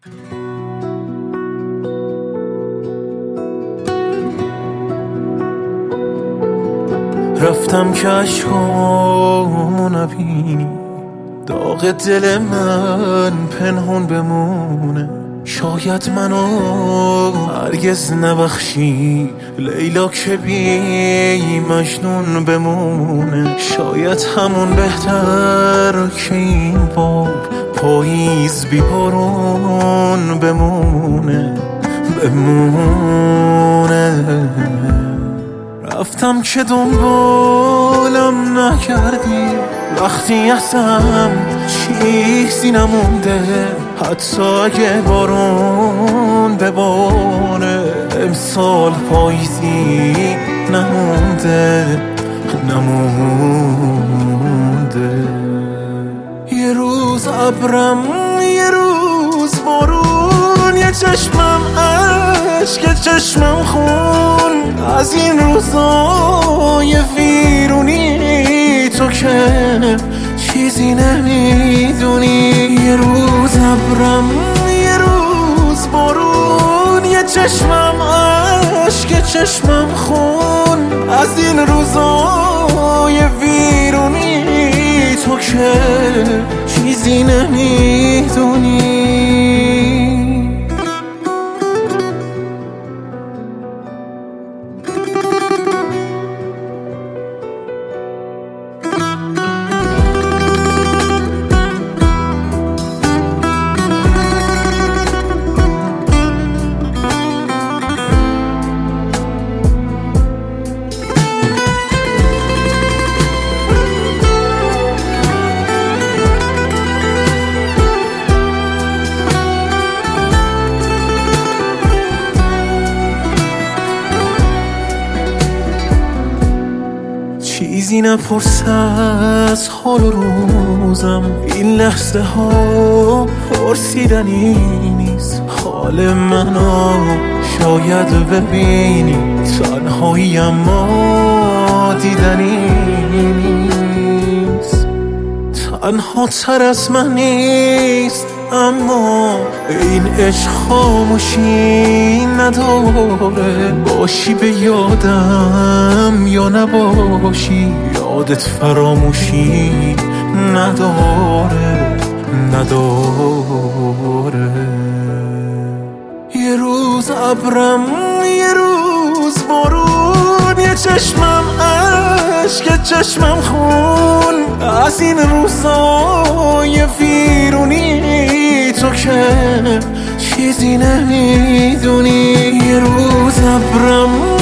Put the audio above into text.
رفتم که عشقامو نبینی، داغ دل من پنهون بمونه. شاید منو هرگز نبخشی لیلا که بی مجنون بمونه. شاید همون بهتر که این باب پاییز بی بارون بمونه. رفتم که دنبالم نکردی، وقتی ازم چیزی نمونده. حتی اگه بارون بباره امسال پاییزی نمونده. یه روز ابرم، یه روز بارون، یه چشمم عشق، چشمم خون. از این روزای ویرونی تو که چیزی نمیدونی. یه روز ابرم، یه روز بارون، یه چشمم عشق، چشمم خون. از این روزای ویرونی تو که چیزی نمیدونی. چیزی نپرس از حال و روزم، این لحظه ها پرسیدنی نیست. حال منو شاید ببینی، تنهایی اما دیدنی نیست. تنها تر از من نیست، اما این عشق خاموشی نداره. باشی به یادم یا نباشی، یادت فراموشی نداره. یه روز ابرم، یه روز بارون، یه چشمم عشق، چشمم خون. از این روزای ویرونی تو که چیزی نمیدونی. یه روز ابرم،